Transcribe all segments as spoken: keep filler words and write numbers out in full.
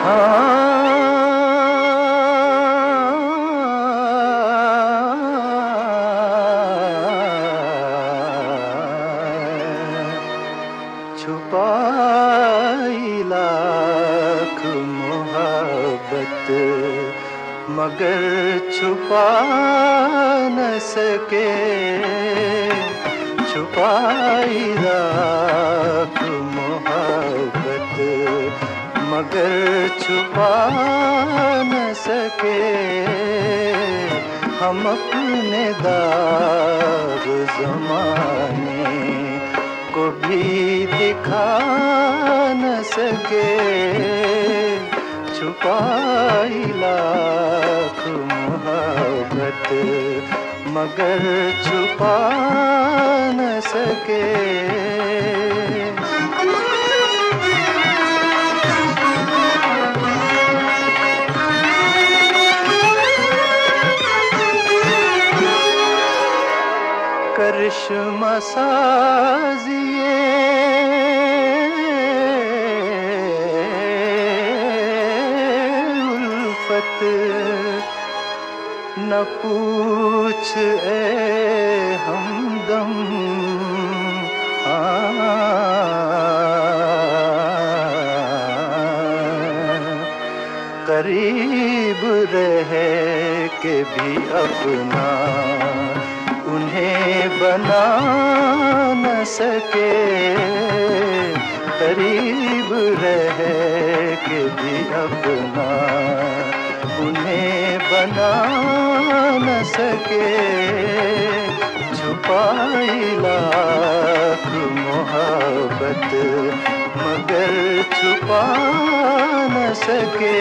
छुपाई लाख मोहब्बत मगर छुपा न सके, छुपाई लाख मोहब्बत मगर छुपा न सके। हम अपने दाग ज़माने को भी दिखा न सके, छुपाई लाख मोहब्बत मगर छुपा न सके। करिश्मा साजिए उल्फत न पूछ ए हमदम, करीब रह के भी अपना उन्हें बना न सके, करीब रह के भी अपना उन्हें बना न सके। छुपाई लाख मोहब्बत मगर छुपा न सके।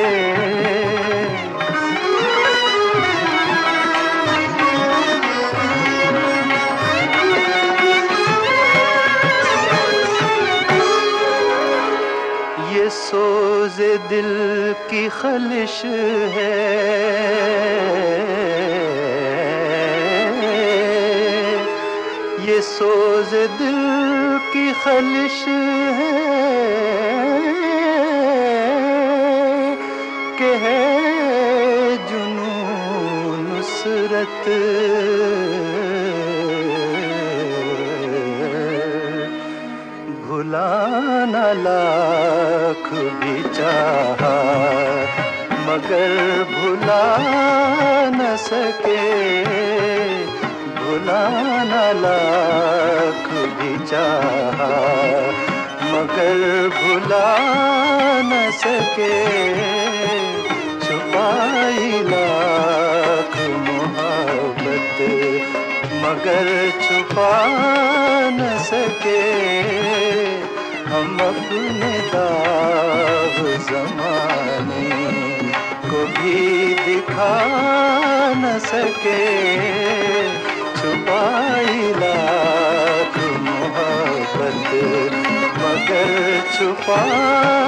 ये सोज़े दिल की खलिश है, ये सोज़े दिल की खलिश है कि है जुनून नुसरत, भुलाना लाख भी चाहा मगर भुला न सके, भुलाना लाख भी चाहा मगर भुला न सके। छुपाई लाख मोहब्बत मगर छुपा न सके। हम अपने दाग ज़माने को भी दिखा न सके, छुपाई लाख मोहब्बत मगर छुपा